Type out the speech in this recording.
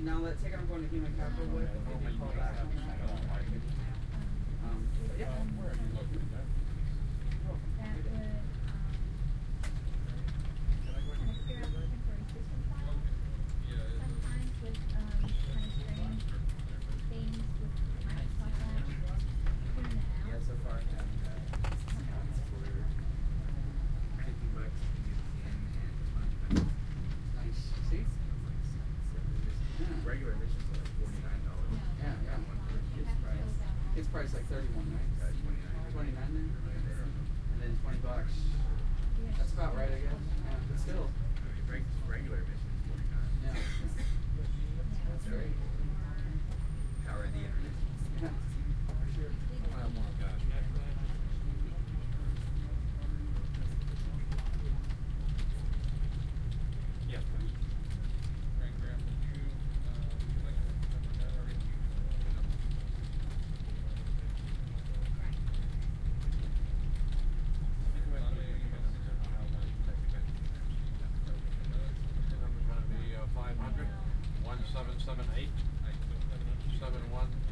Now that ticket I'm going to human capital with, if you call back on that, but yeah. Where are you located at? That would kind of clear up looking for a system file. Sometimes with kind of strange things with Microsoft Apps, putting it out. Yeah, so far I have accounts for $50 to get in and nice. See? Regular admissions are like $49. Yeah, yeah. It's priced like 31, right? 29 now? And then $20. That's about right, I guess. Yeah, but still. Regular admissions, 49. Yeah. That's great. Power of the internet. Yeah, for sure. Oh my gosh. Yes, please. Frank Graham, would you like to remember that already? The number's gonna be 500-1778-71